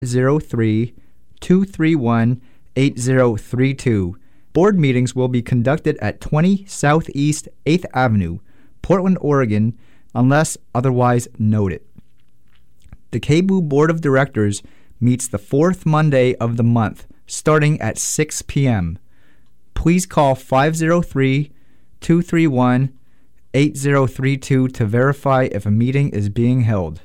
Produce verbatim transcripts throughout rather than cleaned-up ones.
zero three, two three one, eight zero three two. Board meetings will be conducted at twenty Southeast eighth Avenue, Portland, Oregon, unless otherwise noted. The K B O O Board of Directors meets the fourth Monday of the month, starting at six p.m. Please call five zero three, two three one, eight zero three two to verify if a meeting is being held.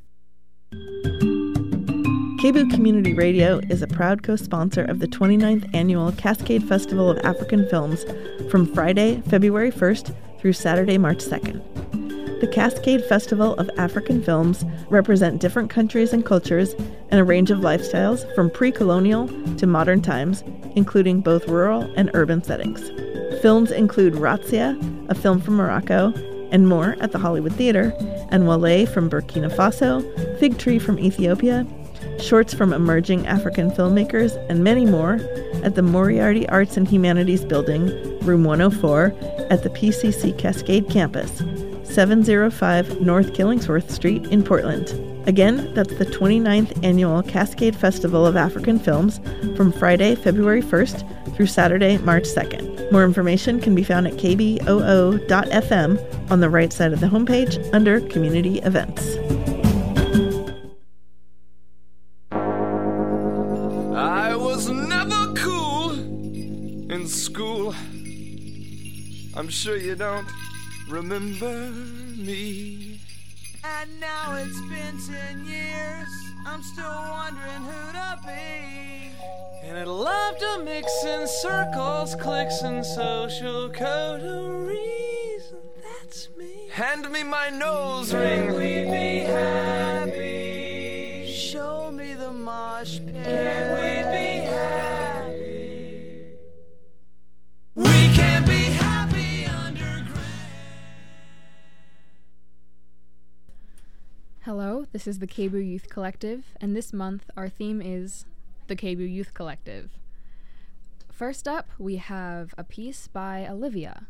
K B O O Community Radio is a proud co-sponsor of the twenty-ninth Annual Cascade Festival of African Films from Friday, February first through Saturday, March second. The Cascade Festival of African Films represent different countries and cultures and a range of lifestyles from pre-colonial to modern times, including both rural and urban settings. Films include Razzia, a film from Morocco, and more at the Hollywood Theater, and Wale from Burkina Faso, Fig Tree from Ethiopia, shorts from emerging African filmmakers, and many more at the Moriarty Arts and Humanities Building, room one oh four, at the P C C Cascade campus, seven oh five North Killingsworth Street in Portland. Again, that's the twenty-ninth Annual Cascade Festival of African Films from Friday, February first through Saturday, March second. More information can be found at k b o o dot f m on the right side of the homepage under Community Events. I was never cool in school. I'm sure you don't remember me. And now it's been ten years, I'm still wondering who to be. And I'd love to mix in circles, clicks, and social coteries. That's me. Hand me my nose ring. Can we be happy? Show me the mosh pit. Can we be happy? We can be happy underground. Hello, this is the K B O O Youth Collective, and this month our theme is the K B O O Youth Collective. First up, we have a piece by Olivia.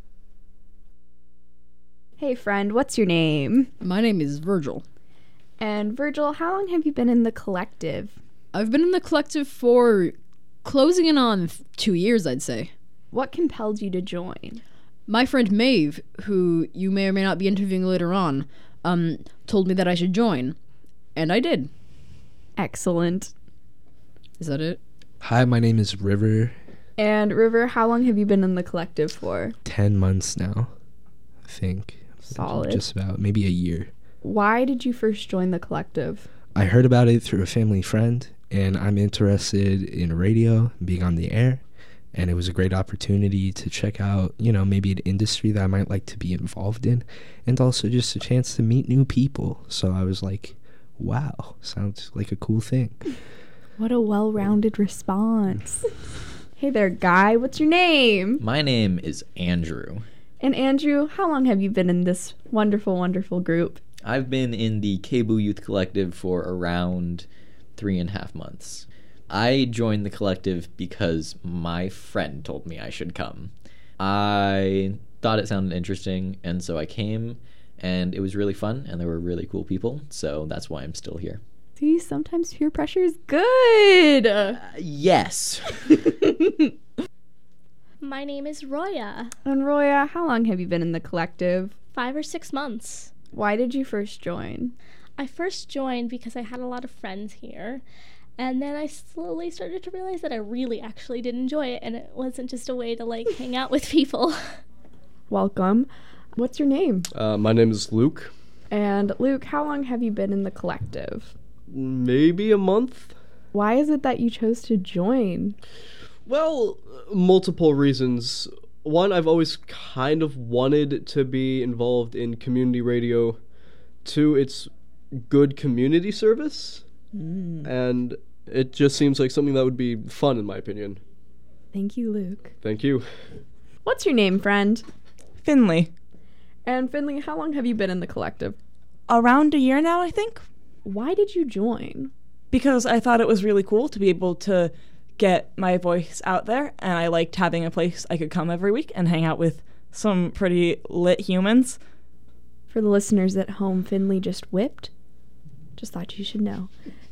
Hey friend, what's your name? My name is Virgil. And Virgil, how long have you been in the collective? I've been in the collective for closing in on th- two years, I'd say. What compelled you to join? My friend Maeve, who you may or may not be interviewing later on, um, told me that I should join. And I did. Excellent. Is that it? Hi, my name is River. And River, how long have you been in the collective for? Ten months now, I think. Solid. Just about, maybe a year. Why did you first join the collective? I heard about it through a family friend, and I'm interested in radio, being on the air, and it was a great opportunity to check out, you know, maybe an industry that I might like to be involved in, and also just a chance to meet new people. So I was like, wow, sounds like a cool thing. What a well-rounded response. Hey there, Guy. What's your name? My name is Andrew. And Andrew, how long have you been in this wonderful, wonderful group? I've been in the K B O O Youth Collective for around three and a half months. I joined the collective because my friend told me I should come. I thought it sounded interesting, and so I came, and it was really fun, and there were really cool people, so that's why I'm still here. See, sometimes peer pressure is good. Uh, yes. My name is Roya. And Roya, how long have you been in the collective? Five or six months. Why did you first join? I first joined because I had a lot of friends here. And then I slowly started to realize that I really actually did enjoy it. And it wasn't just a way to, like, hang out with people. Welcome. What's your name? Uh, my name is Luke. And Luke, how long have you been in the collective? Maybe a month. Why is it that you chose to join? Well, multiple reasons. One, I've always kind of wanted to be involved in community radio. Two, it's good community service. Mm. And it just seems like something that would be fun, in my opinion. Thank you, Luke. Thank you. What's your name, friend? Finley. And Finley, how long have you been in the collective? Around a year now, I think. Why did you join? Because I thought it was really cool to be able to get my voice out there, and I liked having a place I could come every week and hang out with some pretty lit humans. For the listeners at home, Finley just whipped. Just thought you should know.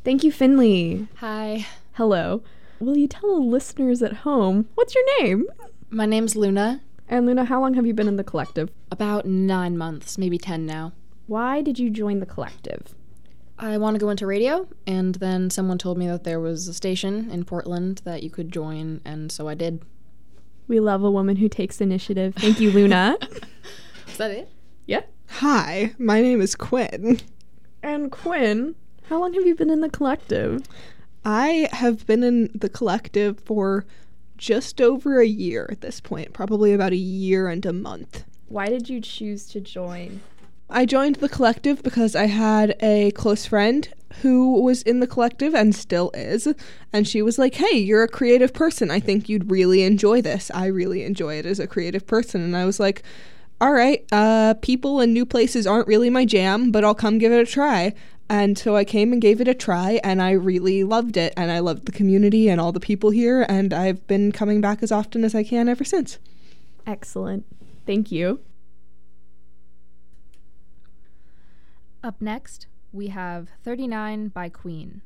Thank you, Finley. Hi. Hello. Will you tell the listeners at home, what's your name? My name's Luna. And Luna, how long have you been in the collective? About nine months, maybe ten now. Why did you join the collective? I want to go into radio, and then someone told me that there was a station in Portland that you could join, and so I did. We love a woman who takes initiative. Thank you, Luna. Is that it? Yeah. Hi, my name is Quinn. And Quinn, how long have you been in the collective? I have been in the collective for just over a year at this point, probably about a year and a month. Why did you choose to join? I joined the collective because I had a close friend who was in the collective and still is, and she was like, hey, you're a creative person. I think you'd really enjoy this. I really enjoy it as a creative person. And I was like, all right, uh, people and new places aren't really my jam, but I'll come give it a try. And so I came and gave it a try, and I really loved it, and I loved the community and all the people here, and I've been coming back as often as I can ever since. Excellent. Thank you. Up next, we have thirty-nine by Queen.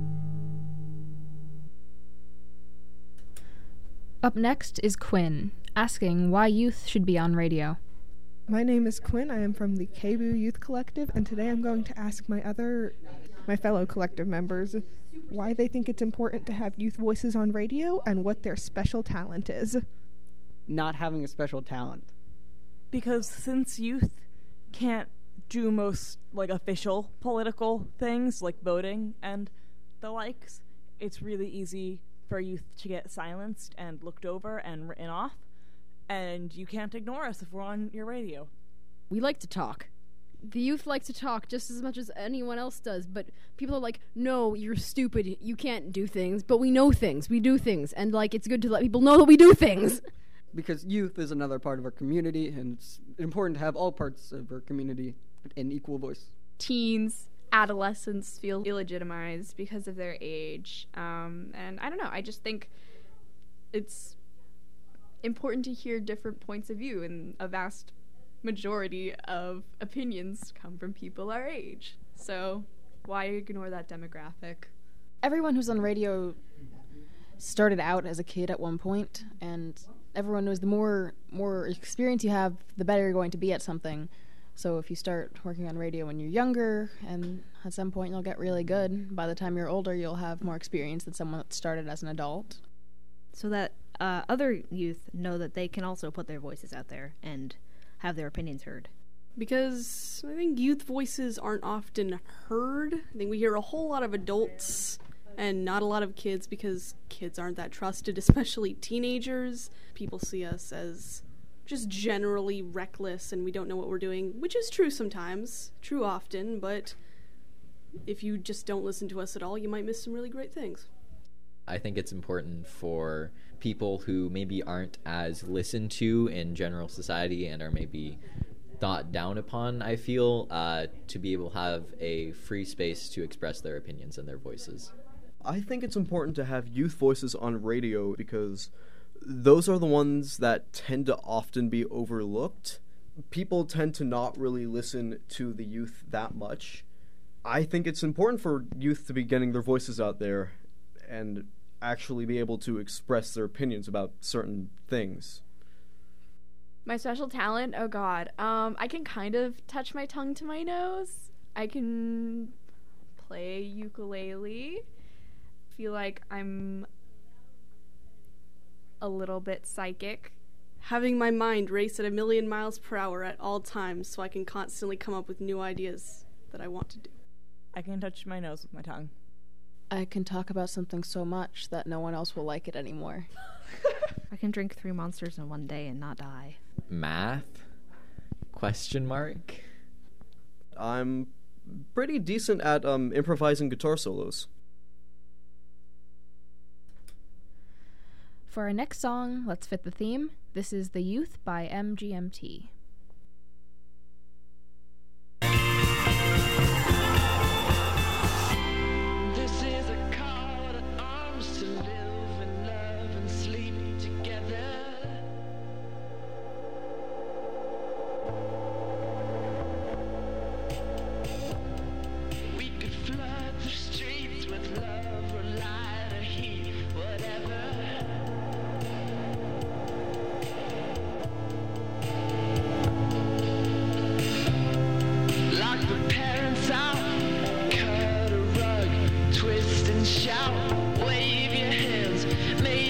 Up next is Quinn, asking why youth should be on radio. My name is Quinn. I am from the K B U Youth Collective, and today I'm going to ask my other, my fellow collective members, why they think it's important to have youth voices on radio and what their special talent is. Not having a special talent. Because since youth can't do most, like, official political things, like voting and the likes, it's really easy for youth to get silenced and looked over and written off. And you can't ignore us if we're on your radio. We like to talk. The youth like to talk just as much as anyone else does, but people are like, no, you're stupid, you can't do things, but we know things, we do things, and, like, it's good to let people know that we do things. Because youth is another part of our community, and it's important to have all parts of our community in equal voice. Teens, adolescents feel illegitimized because of their age, um, and I don't know, I just think it's important to hear different points of view, and a vast majority of opinions come from people our age. So why ignore that demographic? Everyone who's on radio started out as a kid at one point, and everyone knows the more more experience you have, the better you're going to be at something. So if you start working on radio when you're younger, and at some point you'll get really good, by the time you're older you'll have more experience than someone that started as an adult. So that uh, other youth know that they can also put their voices out there and have their opinions heard. Because I think youth voices aren't often heard. I think we hear a whole lot of adults and not a lot of kids, because kids aren't that trusted, especially teenagers. People see us as just generally reckless and we don't know what we're doing, which is true sometimes, true often, but if you just don't listen to us at all, you might miss some really great things. I think it's important for people who maybe aren't as listened to in general society and are maybe thought down upon, I feel, uh, to be able to have a free space to express their opinions and their voices. I think it's important to have youth voices on radio because those are the ones that tend to often be overlooked. People tend to not really listen to the youth that much. I think it's important for youth to be getting their voices out there and actually be able to express their opinions about certain things. My special talent, oh god, um, I can kind of touch my tongue to my nose. I can play ukulele. Feel like I'm a little bit psychic. Having my mind race at a million miles per hour at all times so I can constantly come up with new ideas that I want to do. I can touch my nose with my tongue. I can talk about something so much that no one else will like it anymore. I can drink three monsters in one day and not die. Math? Question mark? I'm pretty decent at um, improvising guitar solos. For our next song, let's fit the theme. This is The Youth by M G M T.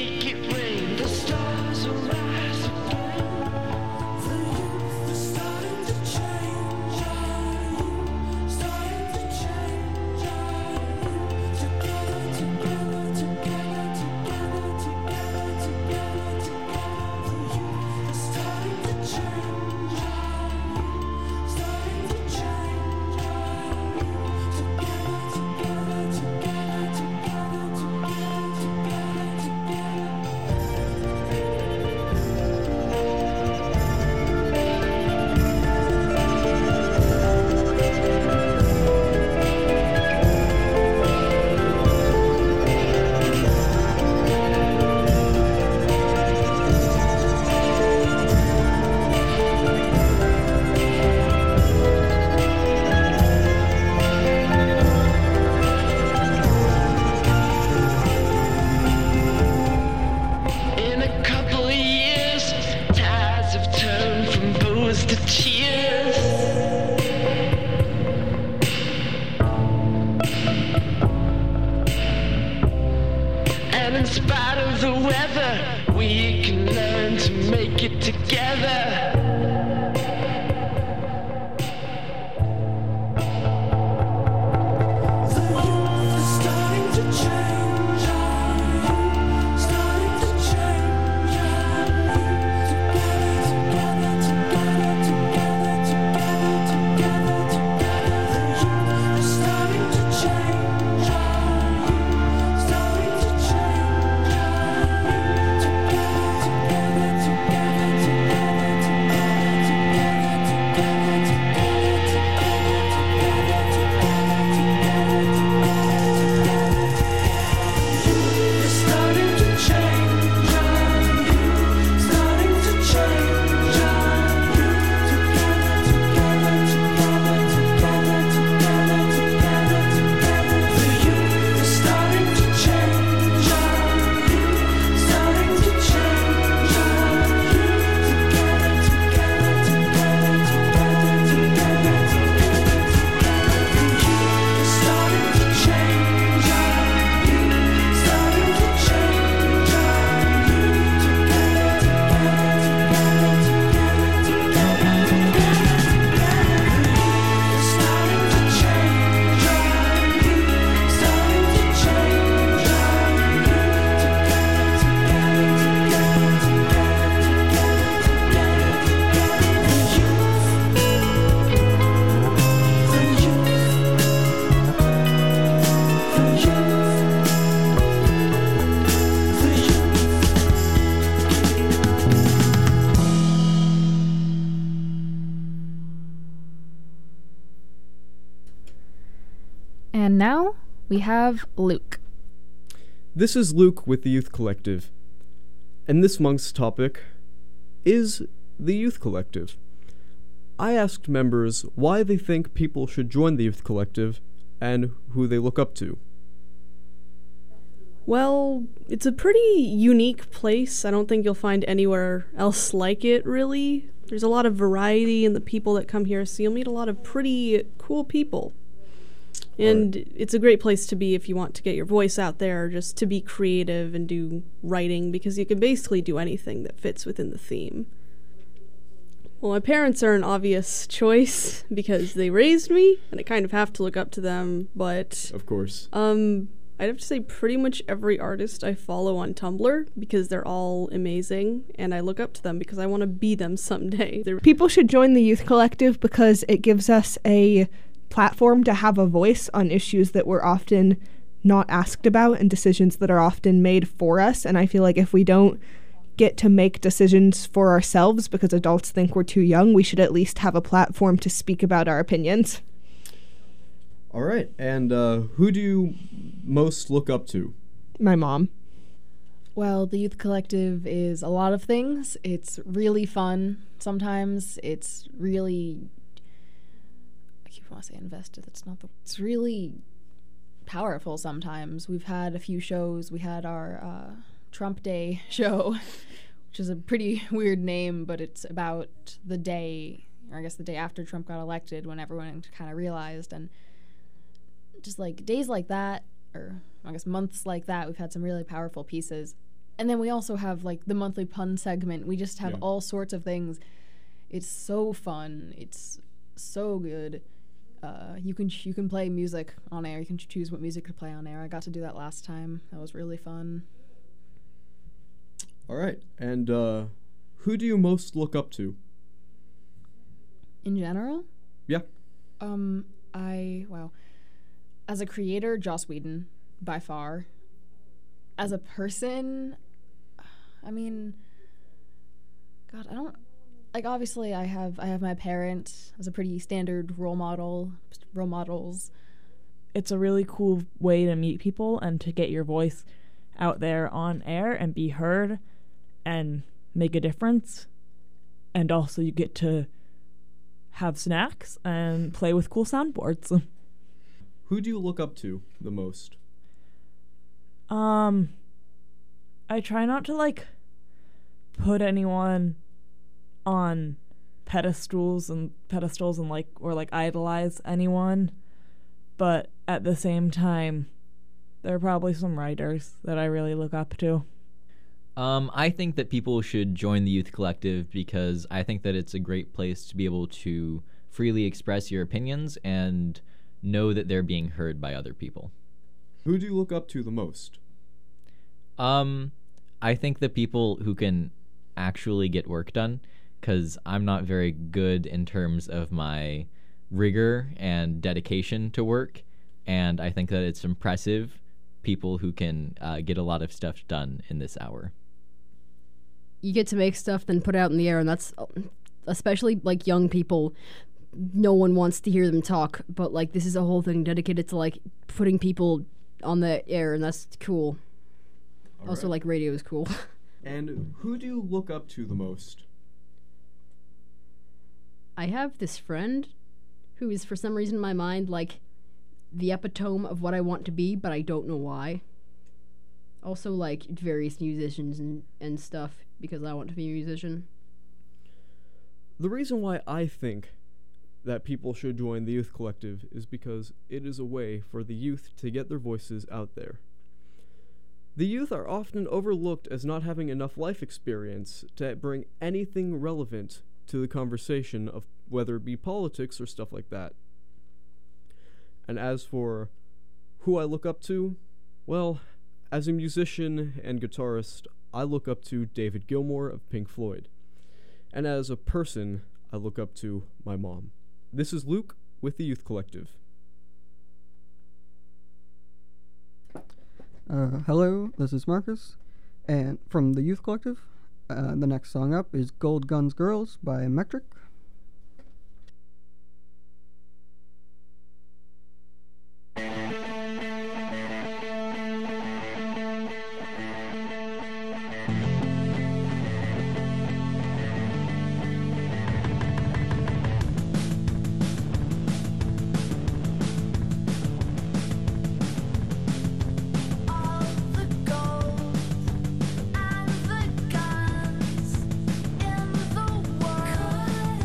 Stars will rise again. The youth, the stars. to tears. And in spite of the weather, we can learn to make it together. And now we have Luke. This is Luke with the Youth Collective, and this month's topic is the Youth Collective. I asked members why they think people should join the Youth Collective and who they look up to. Well, it's a pretty unique place. I don't think you'll find anywhere else like it, really. There's a lot of variety in the people that come here, so you'll meet a lot of pretty cool people. And it's a great place to be if you want to get your voice out there, just to be creative and do writing, because you can basically do anything that fits within the theme. Well, my parents are an obvious choice because they raised me, and I kind of have to look up to them, but... Of course. Um, I'd have to say pretty much every artist I follow on Tumblr, because they're all amazing, and I look up to them because I want to be them someday. They're People should join the Youth Collective because it gives us a platform to have a voice on issues that we're often not asked about and decisions that are often made for us. And I feel like if we don't get to make decisions for ourselves because adults think we're too young, we should at least have a platform to speak about our opinions. All right, and uh, who do you most look up to? My mom. Well, the Youth Collective is a lot of things. It's really fun. Sometimes it's really... I want to say invested. That's not the. It's really powerful. Sometimes we've had a few shows. We had our uh, Trump Day show, which is a pretty weird name, but it's about the day, or I guess the day after Trump got elected, when everyone kind of realized, and just like days like that, or I guess months like that, we've had some really powerful pieces. And then we also have like the monthly pun segment. We just have yeah. all sorts of things. It's so fun. It's so good. Uh, you can you can play music on air. You can choose what music to play on air. I got to do that last time. That was really fun. All right. And uh, who do you most look up to? In general? Yeah. Um, I, wow. As a creator, Joss Whedon, by far. As a person, I mean, God, I don't... Like, obviously, I have I have my parents as a pretty standard role model, role models. It's a really cool way to meet people and to get your voice out there on air and be heard and make a difference. And also you get to have snacks and play with cool soundboards. Who do you look up to the most? Um, I try not to, like, put anyone on pedestals and pedestals and like or like idolize anyone, but at the same time, there are probably some writers that I really look up to. Um, I think that people should join the Youth Collective because I think that it's a great place to be able to freely express your opinions and know that they're being heard by other people. Who do you look up to the most? Um, I think the people who can actually get work done, because I'm not very good in terms of my rigor and dedication to work, and I think that it's impressive people who can uh, get a lot of stuff done in this hour. You get to make stuff, then put it out in the air, and that's especially like young people. No one wants to hear them talk, but like this is a whole thing dedicated to like putting people on the air, and that's cool. All also, right. like radio is cool. And who do you look up to the most? I have this friend who is, for some reason in my mind, like the epitome of what I want to be, but I don't know why. Also, like various musicians and, and stuff, because I want to be a musician. The reason why I think that people should join the Youth Collective is because it is a way for the youth to get their voices out there. The youth are often overlooked as not having enough life experience to bring anything relevant to the conversation of whether it be politics or stuff like that. And as for who I look up to, well, as a musician and guitarist, I look up to David Gilmour of Pink Floyd. And as a person, I look up to my mom. This is Luke with the Youth Collective. Uh, hello, this is Marcus, and from the Youth Collective. Uh, the next song up is Gold Guns Girls by Metric. Gold and the guns in the world.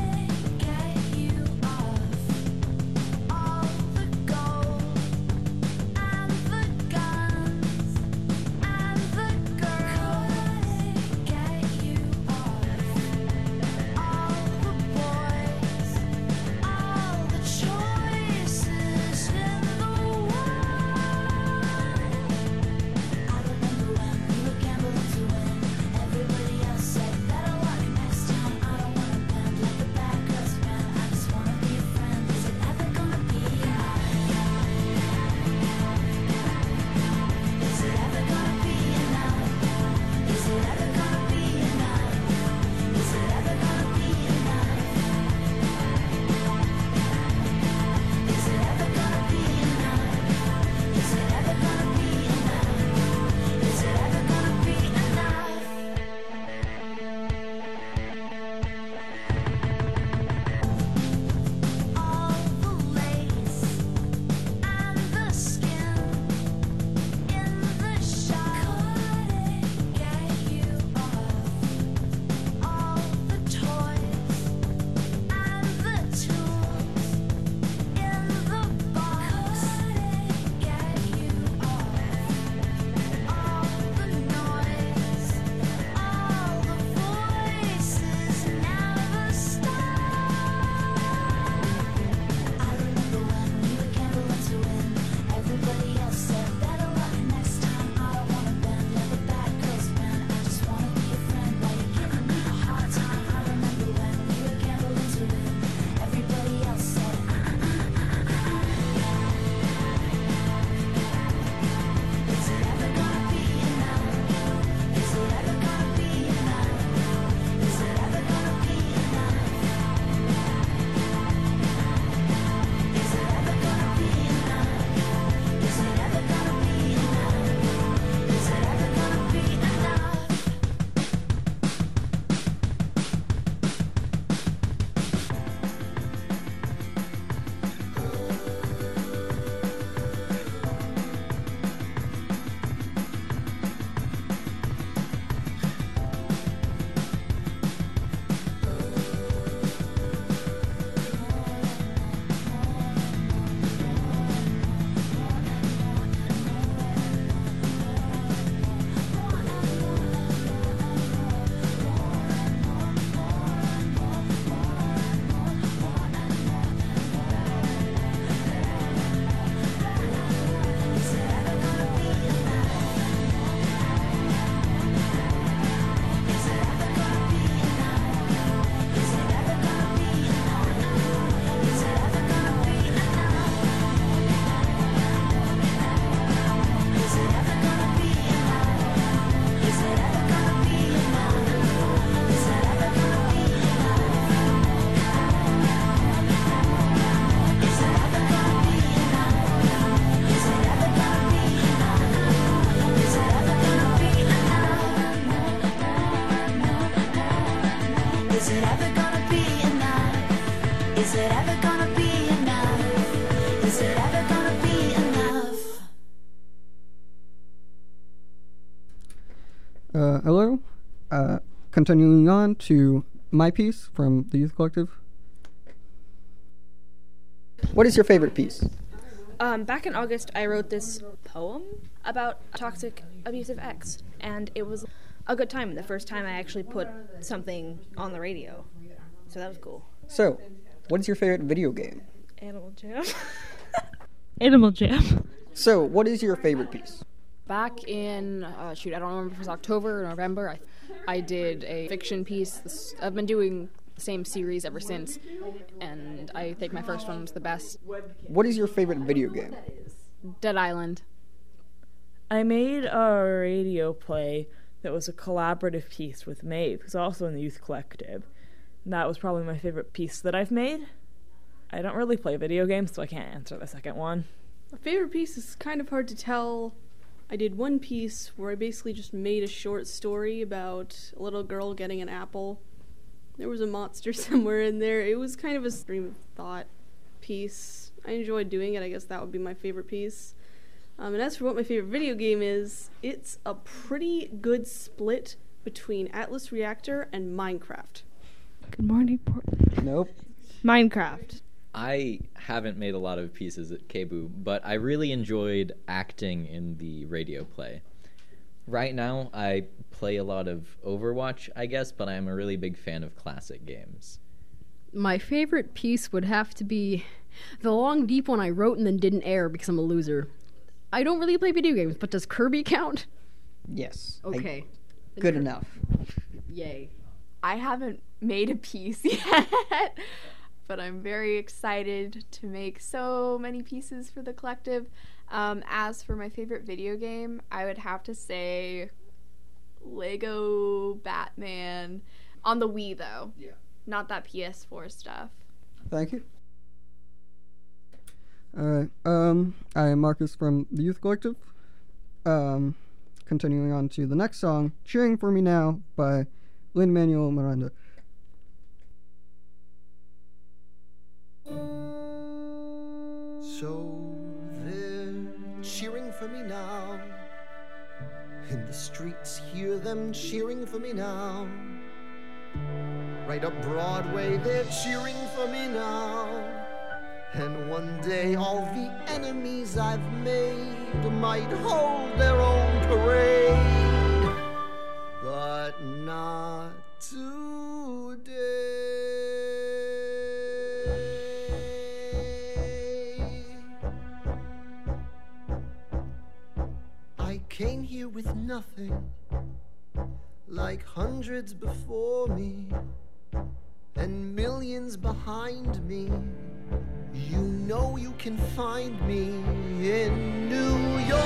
Is it ever gonna be enough? Is it ever gonna be enough? Uh, hello. Uh, continuing on to my piece from the Youth Collective. What is your favorite piece? Um, back in August, I wrote this poem about a toxic, abusive ex, and it was a good time. The first time I actually put something on the radio, so that was cool. So, what is your favorite video game? Animal Jam. Animal Jam. So, what is your favorite piece? Back in, uh, shoot, I don't remember if it was October or November, I, I did a fiction piece. This, I've been doing the same series ever since, and I think my first one was the best. What is your favorite video game? Dead Island. I made a radio play that was a collaborative piece with Maeve, who's also in the Youth Collective. And that was probably my favorite piece that I've made. I don't really play video games, so I can't answer the second one. My favorite piece is kind of hard to tell. I did one piece where I basically just made a short story about a little girl getting an apple. There was a monster somewhere in there. It was kind of a stream of thought piece. I enjoyed doing it. I guess that would be my favorite piece. Um, and as for what my favorite video game is, it's a pretty good split between Atlas Reactor and Minecraft. Good morning, Portland. Nope. Minecraft. I haven't made a lot of pieces at K B U, but I really enjoyed acting in the radio play. Right now, I play a lot of Overwatch, I guess, but I'm a really big fan of classic games. My favorite piece would have to be the long, deep one I wrote and then didn't air because I'm a loser. I don't really play video games, but does Kirby count? Yes. Okay. I, good enough. Yay. I haven't made a piece yet, but I'm very excited to make so many pieces for the collective. Um, as for my favorite video game, I would have to say Lego Batman. On the Wii, though. Yeah. Not that P S four stuff. Thank you. Alright, um, I am Marcus from the Youth Collective. Um, continuing on to the next song, Cheering for Me Now by Lin-Manuel Miranda. So they're cheering for me now. In the streets, hear them cheering for me now. Right up Broadway, they're cheering for me now. And one day all the enemies I've made might hold their own parade. But not today. I came here with nothing, like hundreds before me, and millions behind me. You know you can find me in New York,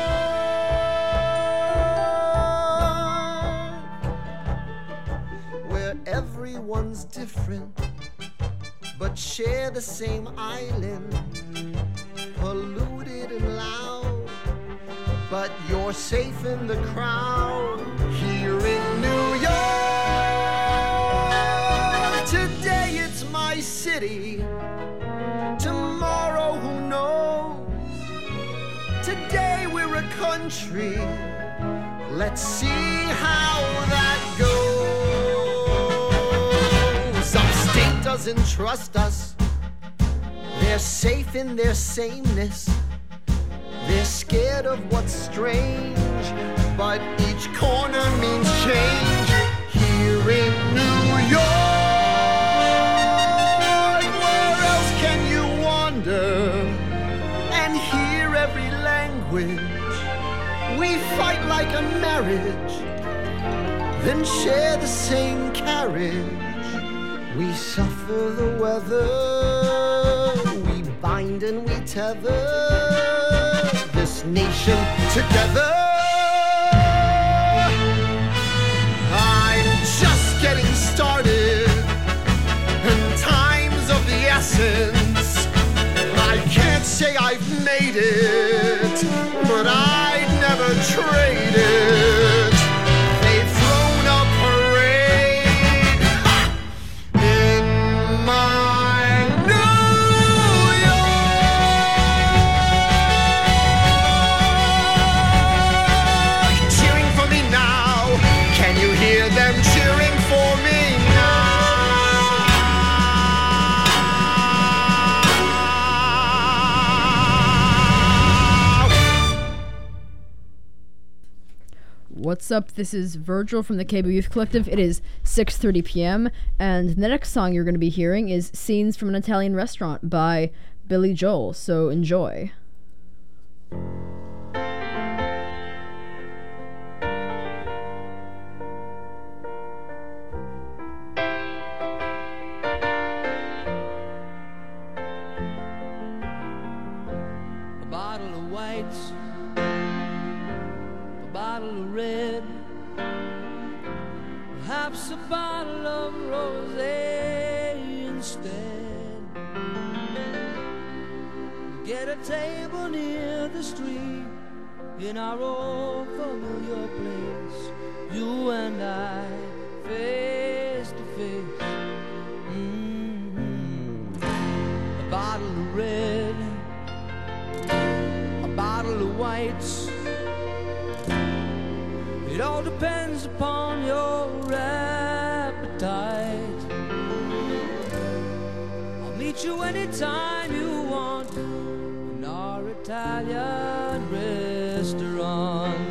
where everyone's different, but share the same island, polluted and loud, but you're safe in the crowd here in New York. Today it's my city, tomorrow who knows? Today we're a country, let's see how that goes. Upstate doesn't trust us, they're safe in their sameness. They're scared of what's strange, but each corner means change here in New York. Where else can you wander and hear every language? We fight like a marriage, then share the same carriage. We suffer the weather, we bind and we tether this nation together. I'm just getting started, and time's of the essence. I can't say I've made it, but I'd never trade it. They've thrown a parade in my What's up? This is Virgil from the K B Youth Collective. It is six thirty p.m. and the next song you're going to be hearing is Scenes from an Italian Restaurant by Billy Joel, so enjoy. A bottle of whites, a bottle of red, perhaps a bottle of rosé instead. Get a table near the street in our old familiar place, you and I, face to face. Mm-hmm. A bottle of red, a bottle of whites. It all depends upon your appetite. I'll meet you anytime you want in our Italian restaurant.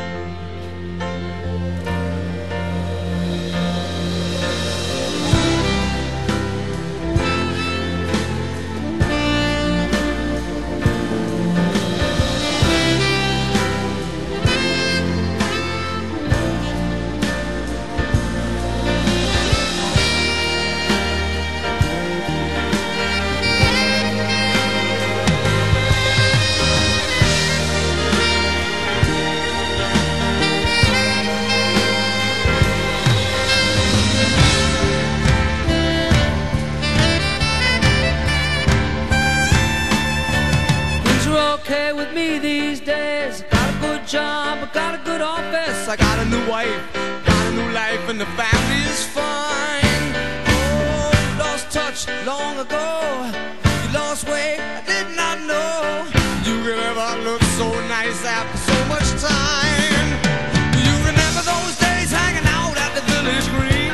Okay with me these days. Got a good job, I got a good office. I got a new wife, got a new life, and the family is fine. Oh, you lost touch long ago. You lost weight, I did not know. You could ever look so nice after so much time. You remember those days hanging out at the Village Green?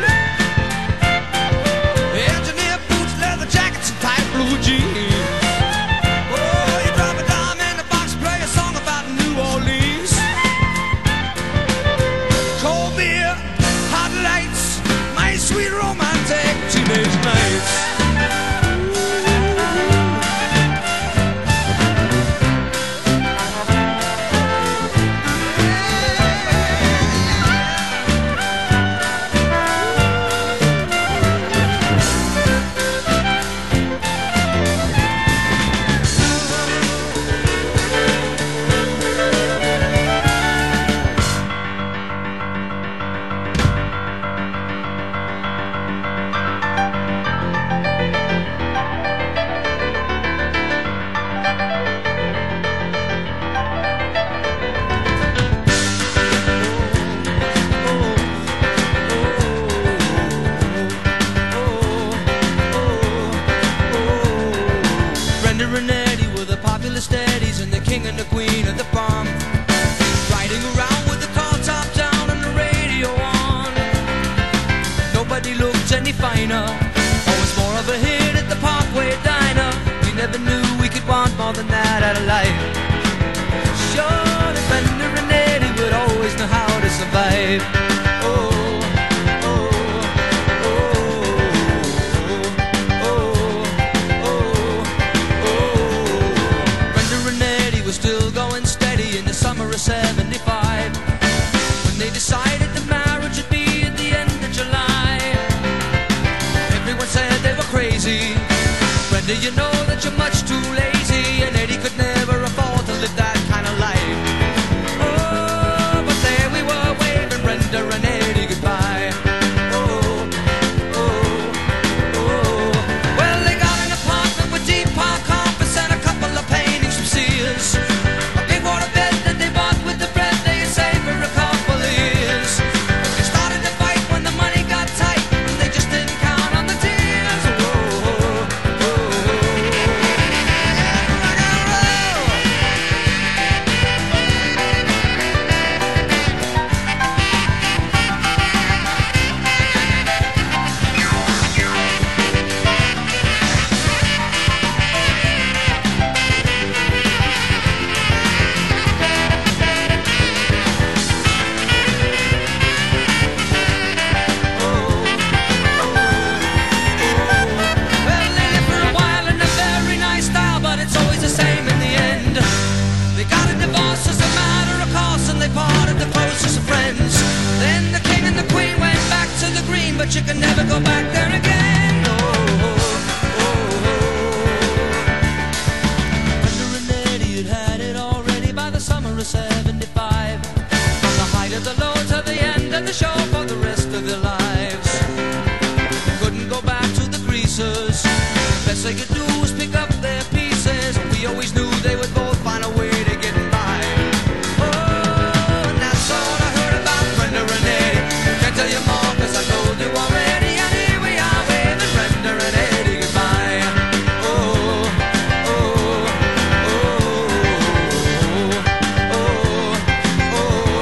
Engineer boots, leather jackets, and tight blue jeans. Sweet romantic teenage nights. Steadies and the king and the queen of the bomb, riding around with the car top down and the radio on. Nobody looked any finer, always more of a hit at the Parkway Diner. We never knew we could want more than that out of life. Sure, the Fender and Eddie would always know how to survive. Oh. Summer of seventy-five, when they decided the marriage would be at the end of July. Everyone said they were crazy. Brenda, you know that you're much too lazy, and Eddie could never afford to live that kind of life. Oh, but there we were waving Brenda and Eddie goodbye. Oh, oh, oh. Well, they got an apartment with deep park carpets and a couple of paintings from Sears. All they could do was pick up their pieces. We always knew they would both find a way to get by. Oh, and that's all I heard about Brenda and Eddie. Can't tell you more 'cause I told you already. And here we are waving Brenda and Eddie goodbye. Oh, oh, oh, oh, oh,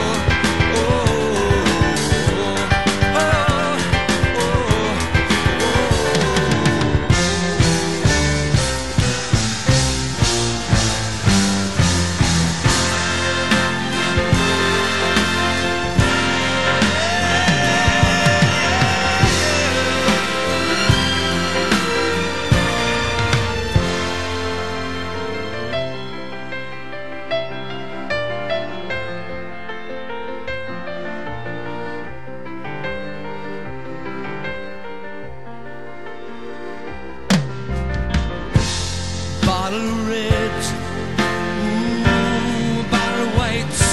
bottle of reds, ooh, bottle of whites.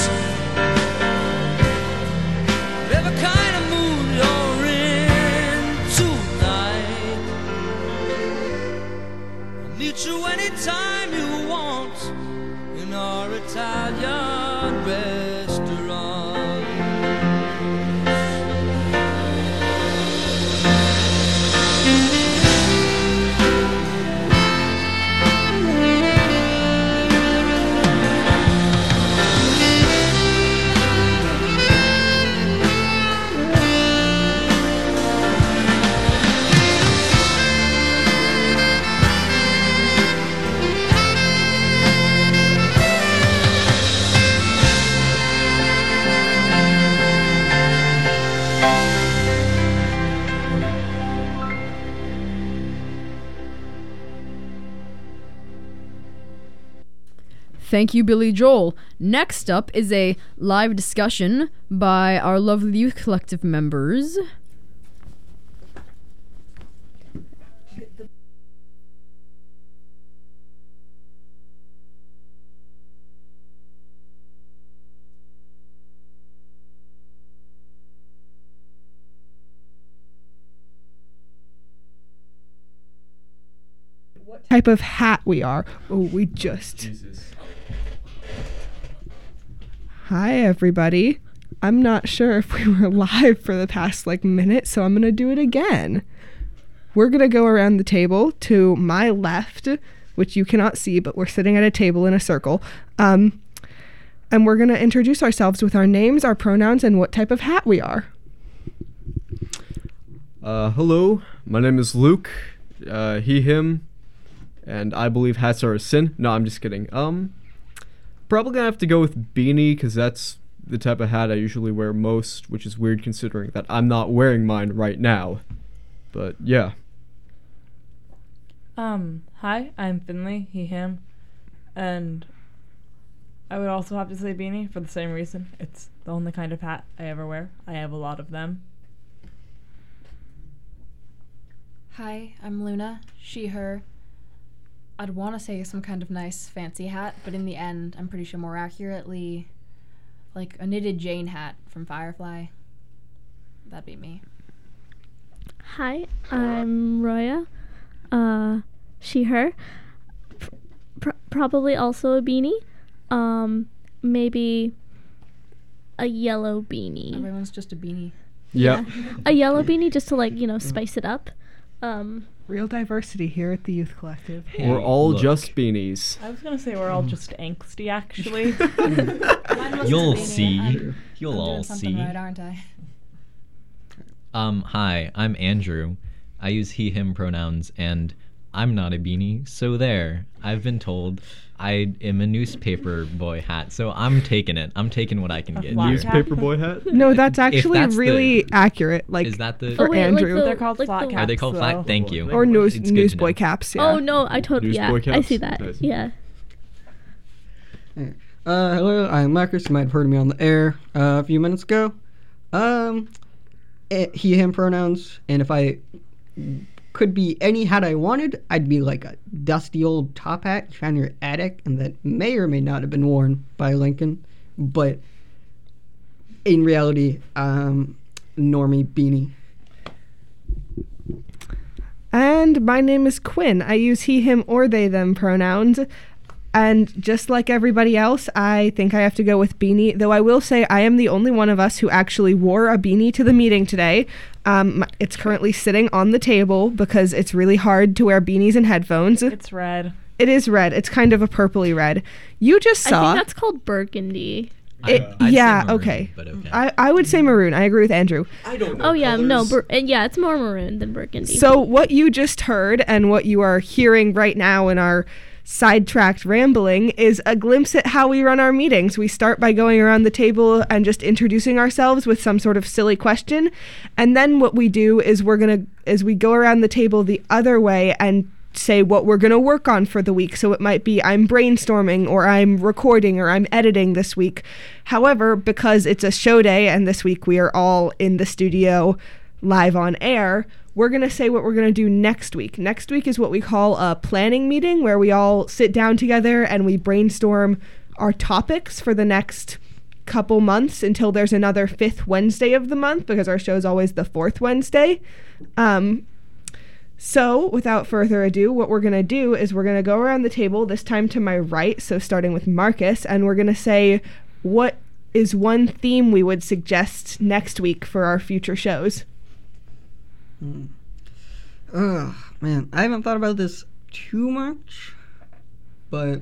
Whatever kind of mood you're in tonight, I'll meet you anytime you want in our Italian restaurant. Thank you, Billy Joel. Next up is a live discussion by our lovely Youth Collective members. What type of hat we are. Oh, we just... Jesus. Hi, everybody. I'm not sure if we were live for the past, like, minute, so I'm going to do it again. We're going to go around the table to my left, which you cannot see, but we're sitting at a table in a circle. Um, and we're going to introduce ourselves with our names, our pronouns, and what type of hat we are. Uh, hello, my name is Luke, uh, he, him, and I believe hats are a sin. No, I'm just kidding. Um, probably gonna have to go with beanie, because that's the type of hat I usually wear most, which is weird considering that I'm not wearing mine right now. But, yeah. Um, hi, I'm Finley, he, him, and I would also have to say beanie for the same reason. It's the only kind of hat I ever wear. I have a lot of them. Hi, I'm Luna, she, her. I'd want to say some kind of nice fancy hat, but in the end, I'm pretty sure more accurately, like a knitted Jane hat from Firefly. That'd be me. Hi, I'm Roya. Uh, she, her. Pr- probably also a beanie. Um, maybe a yellow beanie. Everyone's just a beanie. Yep. Yeah. A yellow beanie just to, like, you know, spice it up. Um, Real diversity here at the Youth Collective. We're all just beanies. I was gonna say we're all just angsty, actually. You'll see. I'm, You'll I'm all doing something see. right, aren't I? Um, hi, I'm Andrew. I use he, him pronouns, and I'm not a beanie, so there. I've been told I am a newspaper boy hat, so I'm taking it. I'm taking what I can get. here. Newspaper boy hat? No, that's actually that's the- really accurate. Like, Is that the- for Oh, wait, like Andrew. the- They're called like flat the- caps. Are they called though. flat? Thank you. Or news, It's good to newsboy know. caps, yeah. Oh, no, I totally, yeah, Newsboy I caps? see that. Nice. Yeah. Uh, hello, I'm Marcus. You might have heard me on the air uh, a few minutes ago. Um, eh, he, him pronouns, and if I could be any hat I wanted, I'd be like a dusty old top hat you found in your attic, and that may or may not have been worn by Lincoln, but in reality, um, normie beanie. And my name is Quinn. I use he, him, or they, them pronouns. And just like everybody else, I think I have to go with beanie, though I will say I am the only one of us who actually wore a beanie to the meeting today. Um, it's currently sitting on the table because it's really hard to wear beanies and headphones. It's red. It is red. It's kind of a purpley red. You just saw... I think that's called burgundy. It, yeah, okay. But okay. I, I would say maroon. I agree with Andrew. I don't know. Oh yeah, no, colors. bur- uh, yeah, it's more maroon than burgundy. So what you just heard and what you are hearing right now in our sidetracked rambling is a glimpse at how we run our meetings. We start by going around the table and just introducing ourselves with some sort of silly question, and then what we do is we're gonna is we go around the table the other way and say what we're going to work on for the week. So it might be I'm brainstorming or I'm recording or I'm editing this week. However, because it's a show day and this week we are all in the studio live on air, we're going to say what we're going to do next week. Next week is what we call a planning meeting, where we all sit down together and we brainstorm our topics for the next couple months until there's another fifth Wednesday of the month, because our show is always the fourth Wednesday. Um, So, without further ado, what we're going to do is we're going to go around the table, this time to my right, so starting with Marcus, and we're going to say what is one theme we would suggest next week for our future shows. Hmm. Ugh, man, I haven't thought about this too much, but,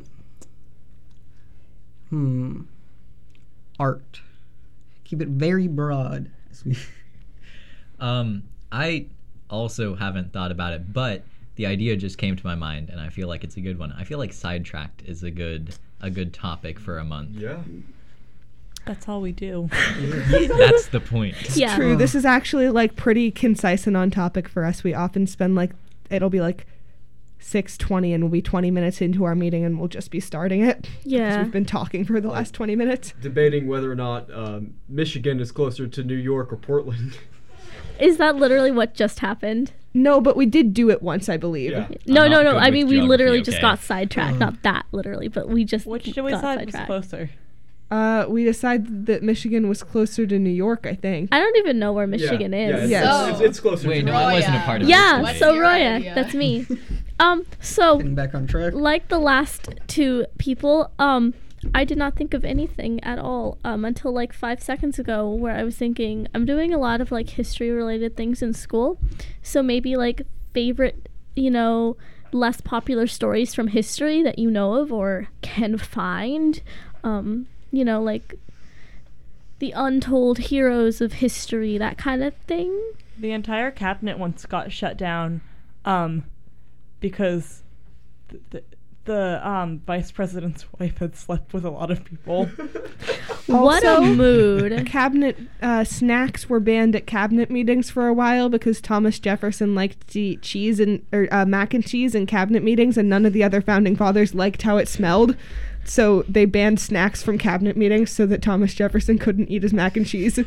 hmm, art. Keep it very broad. As we um, I... also haven't thought about it, but the idea just came to my mind and I feel like it's a good one. I feel like sidetracked is a good a good topic for a month. Yeah. That's all we do. That's the point. It's yeah. true. This is actually like pretty concise and on topic for us. We often spend like, it'll be like six twenty and we'll be twenty minutes into our meeting and we'll just be starting it. Yeah. We've been talking for the last twenty minutes. Debating whether or not um, Michigan is closer to New York or Portland. Is that literally what just happened? No, but we did do it once, I believe. Yeah. No, I'm no, not no. good I with mean, we geography, literally okay. just got sidetracked. Not that literally, but we just Which did we got decide was sidetracked. closer? Uh, we decided that Michigan was closer to New York, I think. I don't even know where Michigan yeah. is. Yeah, it's, Yes. it's, it's closer. Wait, to no, New I York. wasn't a part of Yeah, this. so your Roya, idea? that's me. um, so getting back on track. like the last two people, um, I did not think of anything at all um, until like five seconds ago, where I was thinking I'm doing a lot of like history related things in school, so maybe like favorite, you know, less popular stories from history that you know of or can find, um, you know, like the untold heroes of history, that kind of thing. The entire cabinet once got shut down um, because th- th- the um, vice president's wife had slept with a lot of people. What a mood. Cabinet uh, snacks were banned at cabinet meetings for a while because Thomas Jefferson liked to eat cheese and or uh, mac and cheese in cabinet meetings, and none of the other founding fathers liked how it smelled. So they banned snacks from cabinet meetings so that Thomas Jefferson couldn't eat his mac and cheese.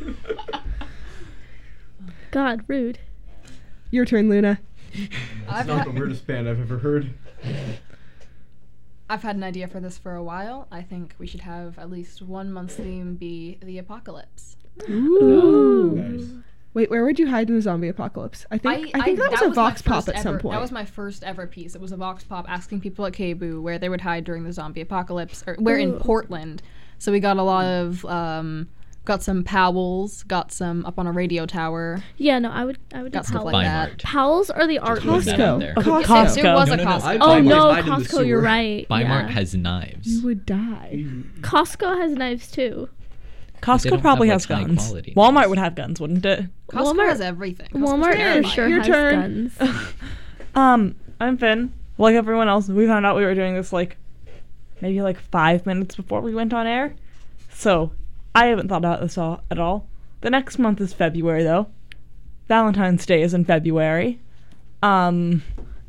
God, rude. Your turn, Luna. It's not the weirdest band I've ever heard. I've had an idea for this for a while. I think we should have at least one month's theme be the apocalypse. Ooh. Nice. Wait, where would you hide in a zombie apocalypse? I think I, think that was a my vox pop first at some ever- point. That was my first ever piece. It was a vox pop asking people at K B U where they would hide during the zombie apocalypse. Or we're in Ooh. Portland, so we got a lot of um, got some Powells, got some up on a radio tower. Yeah, no, I would I would Got do stuff Powell. like that. Powell's are the art putting that out there. Costco. Yes, there was No, a no, no, Costco. I- Oh Bimart no, hide in the Costco, you're sewer. right. Bimart yeah. has knives. You would die. Costco has knives too. They Costco don't probably have, has like, high guns. quality Walmart knives. would have guns, wouldn't it? Costco Walmart- has everything. Costco's Walmart for terrifying. sure Your has turn. guns. Um, I'm Finn. Like everyone else, we found out we were doing this like maybe like five minutes before we went on air. So I haven't thought about this all, at all. The next month is February though. Valentine's Day is in February. Um,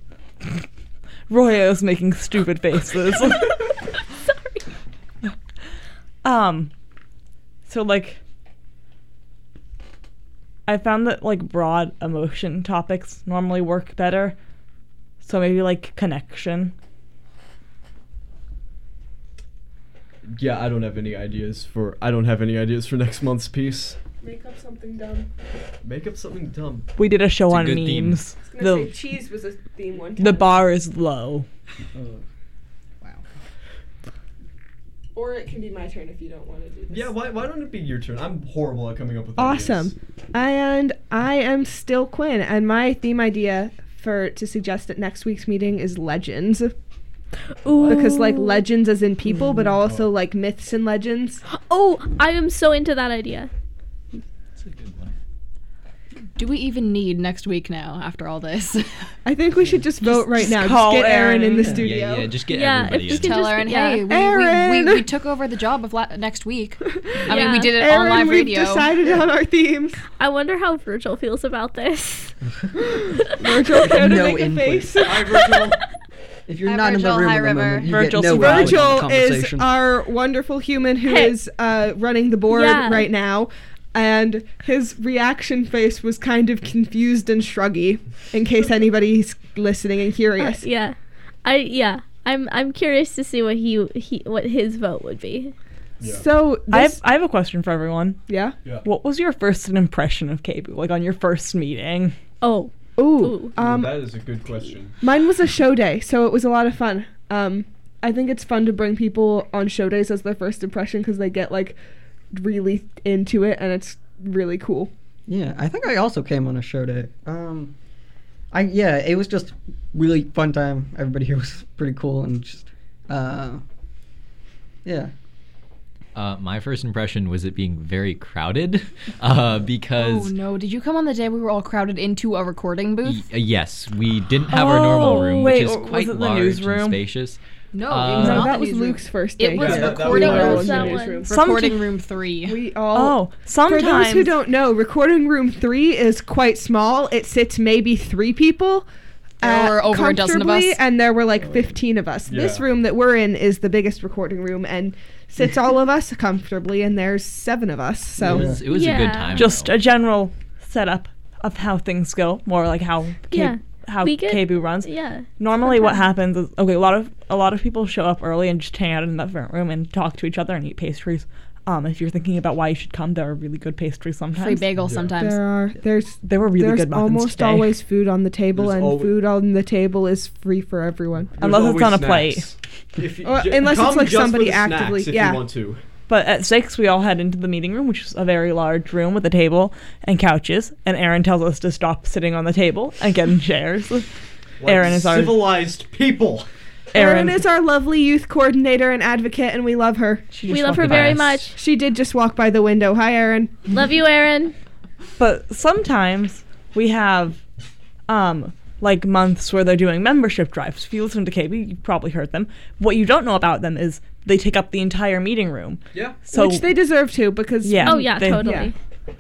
Roya is making stupid faces. Sorry. Um, so like, I found that like broad emotion topics normally work better. So maybe like connection. Yeah, I don't have any ideas for I don't have any ideas for next month's piece. Make up something dumb. Make up something dumb. We did a show It's a on good theme. memes. I was gonna The say cheese was a theme one time. the bar is low. Or it can be my turn if you don't want to do this. Yeah, why, why don't it be your turn? I'm horrible at coming up with Awesome. ideas. And I am still Quinn, and my theme idea for to suggest at next week's meeting is legends. Ooh. Because like legends as in people, but also like myths and legends. Oh, I am so into that idea. Do we even need next week now after all this? I think we should just vote right now. Just call get Aaron in the Aaron. studio. Yeah, yeah, just get Yeah, everybody if we in. can tell just Aaron, get- yeah. hey, we, Aaron! we, we, we took over the job of la- next week. I Yeah. mean, we did it Aaron, on live we've radio. decided on our themes. I wonder how Virgil feels about this. Virgil, care to No make a input. face? Hi, Virgil. If you're Hi, not in the Virgil. room Hi, at the River. moment, you Virgil's get no input in the Virgil is conversation. our wonderful human who Hey. is uh, running the board Yeah. right now, and his reaction face was kind of confused and shruggy. In case anybody's listening and curious. Uh, yeah, I yeah. I'm I'm curious to see what he he what his vote would be. Yeah. So I have, this, I have a question for everyone. yeah. Yeah. What was your first impression of K B? Like on your first meeting? Oh, Ooh, Ooh. um, that is a good question. mine was a show day, so it was a lot of fun. Um, I think it's fun to bring people on show days as their first impression because they get like really into it, and it's really cool. Yeah, I think I also came on a show day. Um, I yeah, it was just really fun time. Everybody here was pretty cool and just, uh, yeah. Uh, my first impression was it being very crowded, uh, because Oh no! Did you come on the day we were all crowded into a recording booth? y- yes, we didn't have our normal Oh, room, wait, which is or was quite it the large newsroom? and spacious. No, Uh, it was No, not that the was newsroom. Luke's first day. It was Yeah, that- that recording was room. ours. that newsroom. one? Some- Recording room three. We all. Oh, sometimes. For those who don't know, recording room three is quite small. It sits maybe three people. There were over a dozen of comfortably, us. and there were like fifteen of us. This Yeah. room that we're in is the biggest recording room and sits all of us comfortably, and there's seven of us. So It was, it was a Yeah. good time. Just though. a general setup of how things go, more like how K- Yeah. how We get- K B runs. Yeah. Normally, what Okay. happens is okay. A lot of a lot of people show up early and just hang out in the front room and talk to each other and eat pastries. Um, if you're thinking about why you should come, there are really good pastries sometimes. Free bagels sometimes. there are there's They were really there's good muffins almost today. always food on the table, There's and alwa- food on the table is free for everyone. There's Unless it's always on a snacks. plate. If you, Or- ju- unless it's come like just for somebody the snacks actively- if yeah. you want to. But at six, we all head into the meeting room, which is a very large room with a table and couches. And Aaron tells us to stop sitting on the table and get in chairs. Like Aaron is our civilized people. Erin Aaron is our lovely youth coordinator and advocate, and we love her. She We just love her walked by very us. much. She did just walk by the window. Hi, Erin. Love you, Aaron. But sometimes we have, um, like months where they're doing membership drives. If you listen to K B, you've probably heard them. What you don't know about them is they take up the entire meeting room. Yeah. So Which they deserve to, because yeah. Oh yeah, they- totally.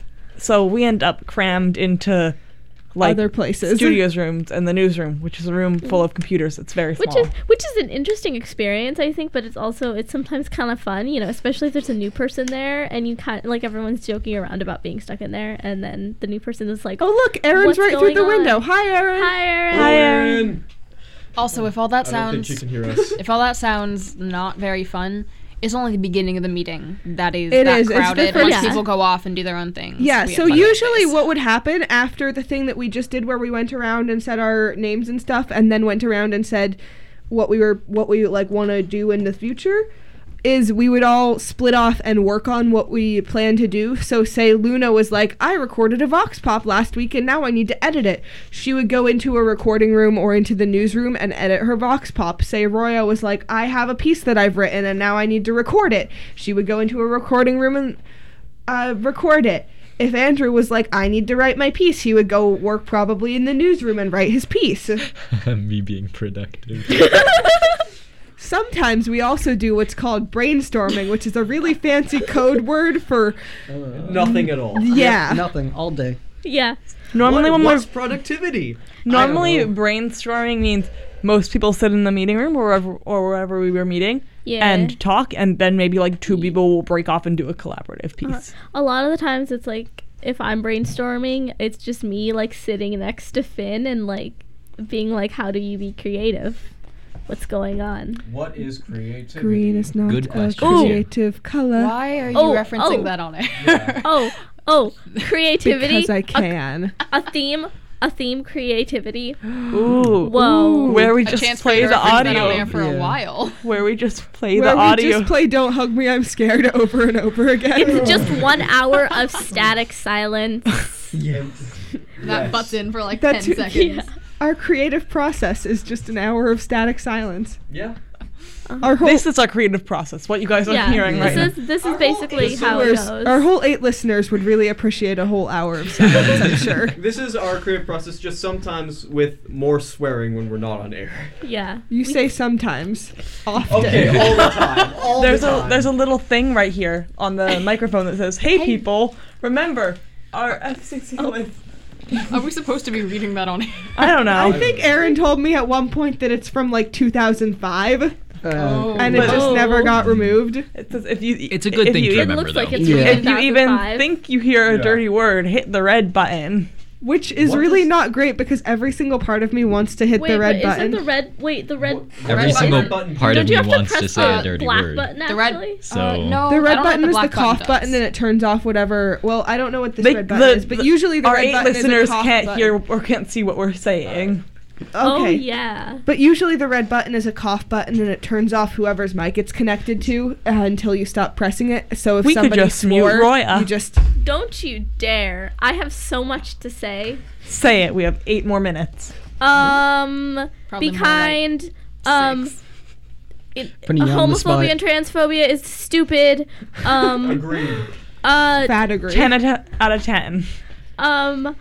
So we end up crammed into like Other places. studios rooms and the newsroom, which is a room full of computers. It's very Which small. is which is an interesting experience, I think, but it's also it's sometimes kind of fun, you know, especially if there's a new person there and you kind like everyone's joking around about being stuck in there, and then the new person is like, Oh, look, Erin's What's right through going the on? window. Hi, Erin. "Hi, Aaron." Hi, Aaron. Also, if all that I don't think sounds she can hear us. if all that sounds not very fun, it's only the beginning of the meeting. That is It that is. It's the crowded. first- Once Yeah. people go off and do their own things. Yeah, we so have fun usually anyways. what would happen after the thing that we just did where we went around and said our names and stuff and then went around and said what we were what we like want to do in the future is we would all split off and work on what we plan to do. So say Luna was like, I recorded a Vox Pop last week and now I need to edit it. She would go into a recording room or into the newsroom and edit her Vox Pop. Say Roya was like, I have a piece that I've written and now I need to record it. She would go into a recording room and uh, record it. If Andrew was like, I need to write my piece, he would go work probably in the newsroom and write his piece. Me being productive. Sometimes we also do what's called brainstorming, which is a really fancy code word for Nothing at all. yeah. Nothing all day. Yeah. Normally, What- when we're what's productivity? normally I don't know. brainstorming means most people sit in the meeting room or wherever or wherever we were meeting Yeah. and talk, and then maybe like two people will break off and do a collaborative piece. A lot of the times it's like if I'm brainstorming, it's just me like sitting next to Finn and like being like, how do you be creative? What's going on? What is creativity? Green is not Good a question. creative color. Why are you Oh, referencing oh. that on air? Oh, Oh, creativity. Because I A- can. A, theme. A theme creativity. Ooh. Whoa. Where we A just chance for play her the to bring that audio on air for a while. Where we just play Where the we audio. just play Don't Hug Me, I'm Scared over and over again. It's just one hour of static silence. That butts in for like That's ten who- seconds. Our creative process is just an hour of static silence. Yeah. Our whole This is our creative process. What you guys are Yeah, hearing right this now. is this is basically how it listeners- goes. Our whole eight listeners would really appreciate a whole hour of silence, I'm sure. This is our creative process, just sometimes with more swearing when we're not on air. Yeah. You say sometimes. Often. Okay, all the time. All there's the a time. there's a little thing right here on the microphone that says, "Hey, people, remember our F sixty with." Are we supposed to be reading that on air? I don't know. I think Aaron told me at one point that it's from like two thousand five. Oh. And it just never got removed. It says if you, It's a good if thing you, to remember, It looks though. like it's If from you two thousand even five. think you hear a Yeah. dirty word, hit the red button. Which is What really is- not great because every single part of me wants to hit Wait, the red but button. isn't the red? Wait, the red. The Every red single button. part Don't of you me have to wants press to say the a dirty black word. button The red- actually? So Uh, no, the I red don't know button what is the black button cough button does. and it turns off whatever. Well, I don't know what this They- red button the- is, but the- usually the our red eight button listeners is a cough can't button. hear or can't see what we're saying. Oh Okay. yeah. But usually the red button is a cough button and it turns off whoever's mic it's connected to uh, until you stop pressing it. So if We could somebody just mute swore, Roya. you just Don't you dare! I have so much to say. Say it. We have eight more minutes. Um, Probably be more like kind. Um, it, Putting you on the spot. homophobia and transphobia is stupid. Um, Agreed. uh, fat agree. Ten out of- out of ten. um,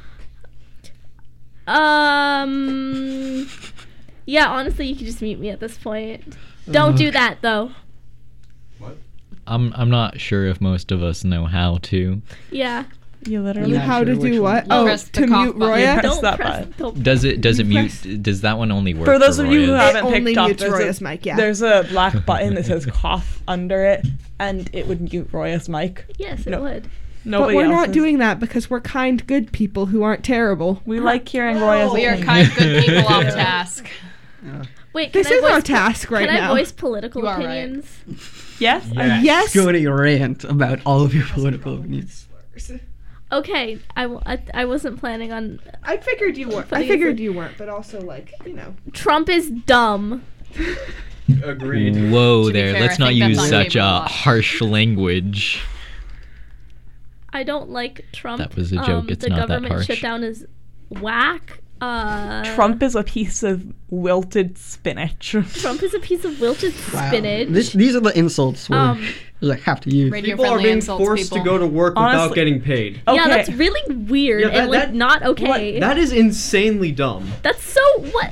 um, yeah. Honestly, you can just mute me at this point. Don't do that though. I'm I'm not sure if most of us know how to. Yeah. You literally. Not How to sure which do one. what? You Oh, press the to cough mute button. Roya? Press Don't that press. button. Don't. Does it does it You mute? press- Does that one only work For those for of you who Roya's? haven't only picked up, mutes there's Roya's a, mic, yeah. there's a black button that says cough under it, and it would mute Roya's mic. Yes, it No. would. Nobody but we're else not is. doing that because we're kind, good people who aren't terrible. We like hearing Roya's We are opinion. kind, good people off task. Wait, can This I is voice our po- task right Can I now. voice political You are right. opinions? Yes. Yes. Yes. Go to your rant about all of your political opinions. Okay, I, w- I, I wasn't planning on. I figured you weren't. I Putting it figured in- you weren't, but also like you know. Trump is dumb. Agreed. Whoa To be there! fair, Let's I not think that's use on such cable a a lot. harsh language. I don't like Trump. That was a joke, Um, it's the not that government harsh. shutdown is whack. Uh, Trump is a piece of wilted spinach. Trump is a piece of wilted spinach. This, these are the insults we Um, like, have to use. Radio People are friendly being insults, forced people. to go to work without Honestly- getting paid. Yeah, Okay. that's really weird Yeah, and that- like that- not okay. What? That is insanely dumb. That's so what?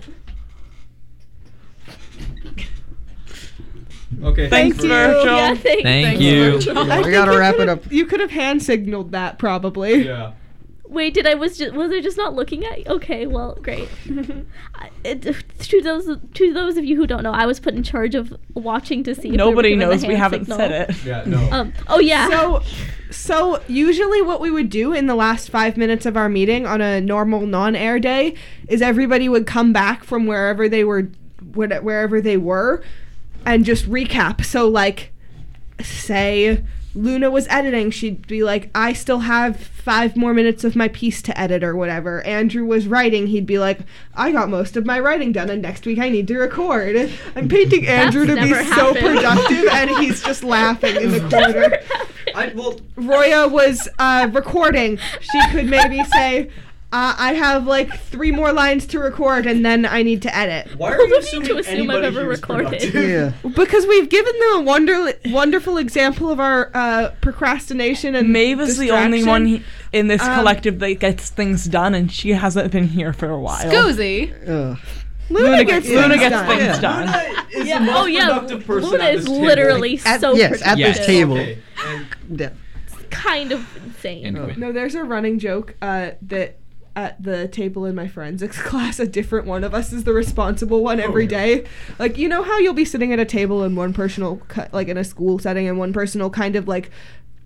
Okay, Thanks, thanks for Virgil. Yeah, thank, Thank thanks, you. Virgil. I we think gotta you wrap it could've- up. You could have hand signaled that probably. Yeah. Wait, did I was just was I just not looking at? Okay, well, great. I- it, to those to those of you who don't know, I was put in charge of watching to see. If Nobody we were given knows the we hand haven't signal. said it. Yeah. No. Um. Oh yeah. So, so usually what we would do in the last five minutes of our meeting on a normal non-air day is everybody would come back from wherever they were, what- wherever they were, and just recap. So like, say Luna was editing, she'd be like, I still have five more minutes of my piece to edit or whatever. Andrew was writing, he'd be like, I got most of my writing done and next week I need to record. I'm painting Andrew That's to be never so happened. productive and he's just laughing in the corner. I well. Roya was uh, recording. She could maybe say, uh, I have like three more lines to record and then I need to edit. Why are Who you are you assuming to assume I've anybody ever here is recorded? productive? Yeah. Because we've given them a wonder- wonderful example of our uh, procrastination and Maeve is the only distraction. one he- in this Um, collective that gets things done, and she hasn't been here for a while. Scusi. Ugh. Luna, Luna gets, gets- Luna things gets done. things Yeah. done. Luna is Yeah, the most oh yeah, productive person Luna at is this table. literally At- so yes, at productive. this table. Okay. And Yeah. It's kind of insane. Anyway. No, there's a running joke uh, that at the table in my forensics class, a different one of us is the responsible one every Oh. day. Like, you know how you'll be sitting at a table and one person will, ki- like in a school setting, and one person will kind of like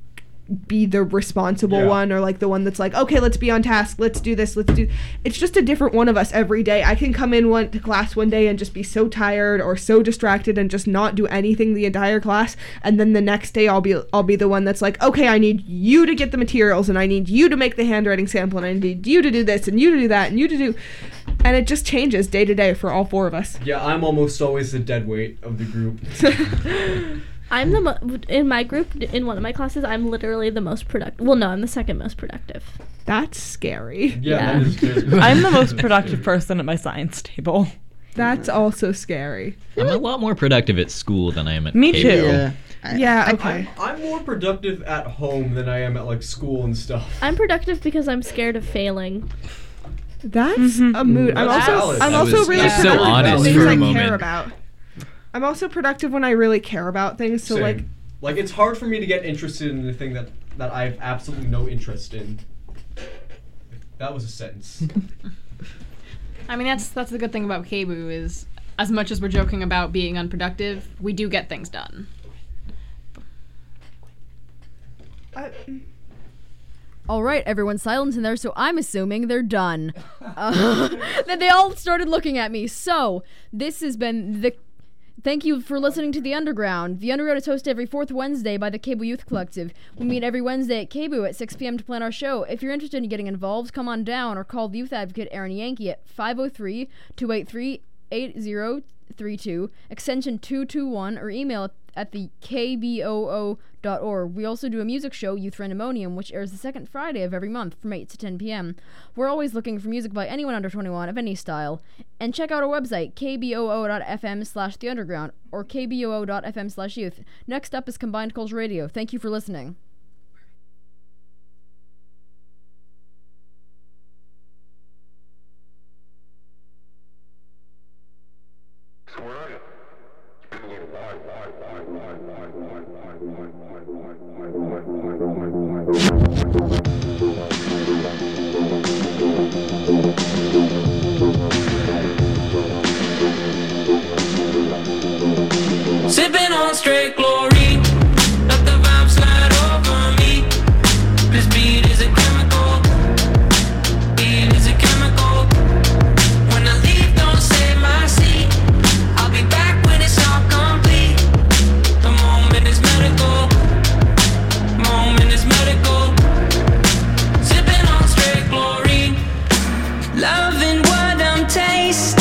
be the responsible Yeah. one, or like the one that's like, okay, let's be on task, let's do this, let's do. It's just a different one of us every day. I can come in one to class one day and just be so tired or so distracted and just not do anything the entire class, and then the next day I'll be I'll be the one that's like, okay, I need you to get the materials, and I need you to make the handwriting sample, and I need you to do this and you to do that and you to do, and it just changes day to day for all four of us. Yeah, I'm almost always the dead weight of the group. I'm the mo- in my group in one of my classes. I'm literally the most productive. Well, no, I'm the second most productive. That's scary. Yeah, that is good. I'm the most productive person at my science table. That's also scary. I'm a lot more productive at school than I am at Me K B too. O. Yeah. Yeah, okay. I'm, I'm more productive at home than I am at like school and stuff. I'm productive because I'm scared of failing. That's a mood. I'm That's also valid. I'm That also was really just so productive with honest things for a I moment. care about. I'm also productive when I really care about things. So Same. like, like it's hard for me to get interested in the thing that that I have absolutely no interest in. That was a sentence. I mean, that's that's the good thing about K B U is, as much as we're joking about being unproductive, we do get things done. I, All right, everyone's silent in there, so I'm assuming they're done. Uh, then they all started looking at me. So, this has been the... Thank you for listening to The Underground. The Underground is hosted every fourth Wednesday by the K B U Youth Collective. We meet every Wednesday at K B U at six p.m. to plan our show. If you're interested in getting involved, come on down or call the youth advocate Aaron Yankee at five oh three, two eight three, eight oh three two, extension two two one, or email at the k b o o dot org. We also do a music show, Youth Randomonium, which airs the second Friday of every month from eight to ten p.m. We're always looking for music by anyone under twenty-one of any style. And check out our website, k b o o dot f m slash the underground or k b o o dot f m slash youth. Next up is Combined Culture Radio. Thank you for listening. Sipping on straight glory, let the vibe slide over me. This beat is a chemical, beat is a chemical. When I leave, don't save my seat. I'll be back when it's all complete. The moment is medical, moment is medical. Sipping on straight glory, loving what I'm tasting.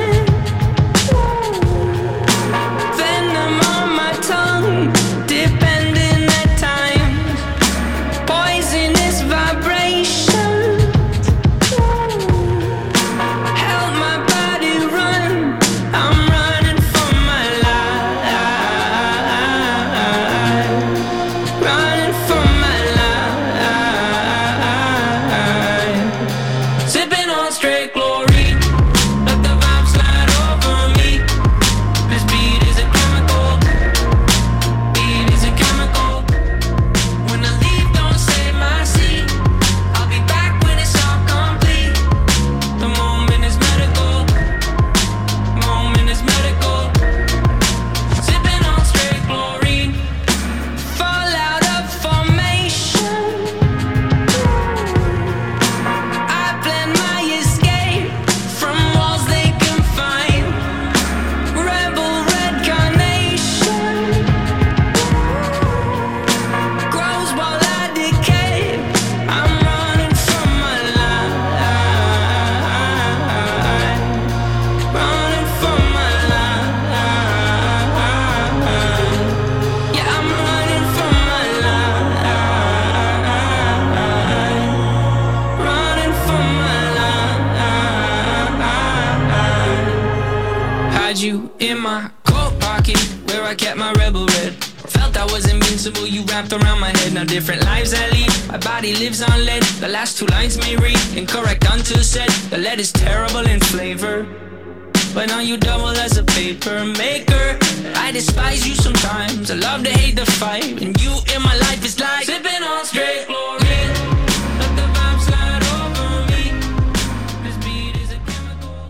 You in my coat pocket where I kept my rebel red. Felt I was invincible, you wrapped around my head. Now different lives I lead, my body lives on lead. The last two lines may read incorrect until said. The lead is terrible in flavor, but now you double as a paper maker. I despise you sometimes, I love to hate the fight. And you in my life is like sipping on straight glory. Let the vibe slide over me. This beat is a chemical.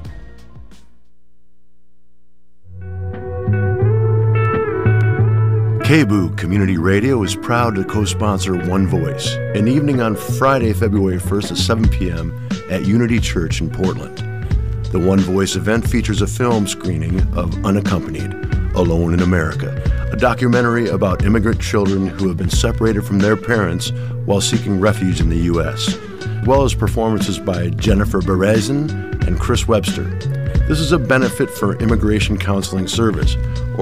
K B U Community Radio is proud to co-sponsor One Voice, an evening on Friday, February first at seven p.m. at Unity Church in Portland. The One Voice event features a film screening of Unaccompanied, Alone in America, a documentary about immigrant children who have been separated from their parents while seeking refuge in the U S, as well as performances by Jennifer Berezin and Chris Webster. This is a benefit for Immigration Counseling Service,